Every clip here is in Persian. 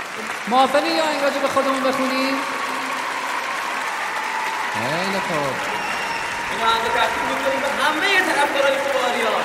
موافقی یا این راجع به خودمون بخونیم؟ خیلی خوب. این آهنگ تقدیم می‌کنیم به همه طرفدارای خوباریان.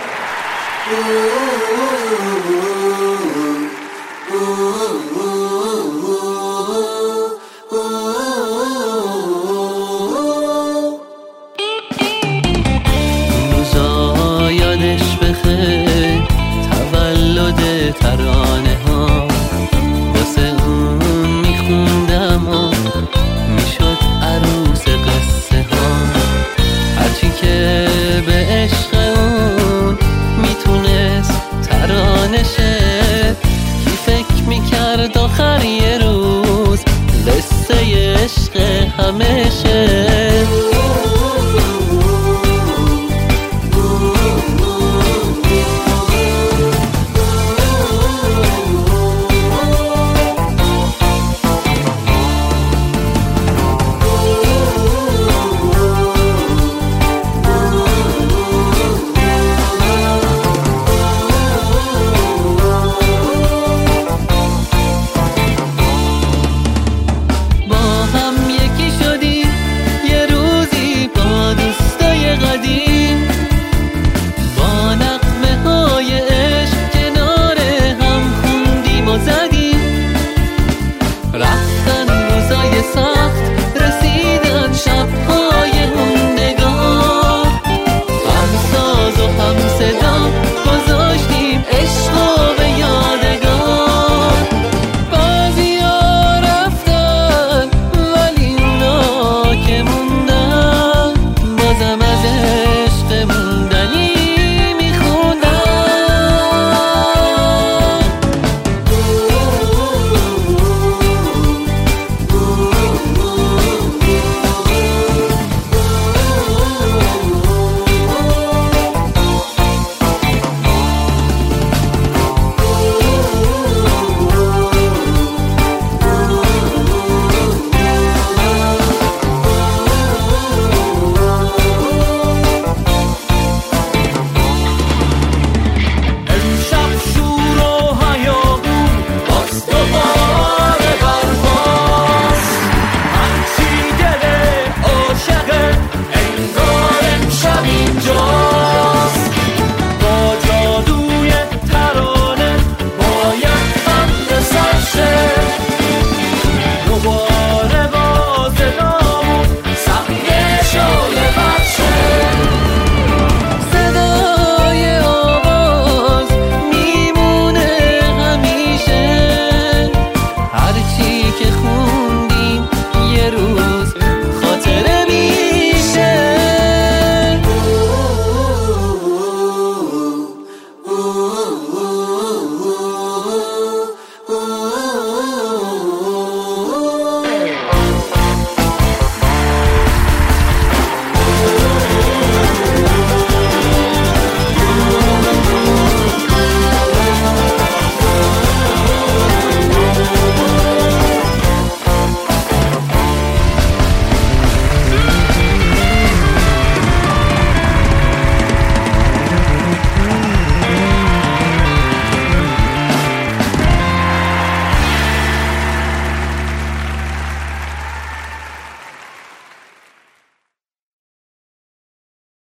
روزا یادش بخیر تولد ترانه ها، واسه اون میخوندم و میشد عروس قصه ها. هرچی که به عشق اون میتونست ترانه شه، کی فکر میکرد آخر یه روز قصه عشق همشه.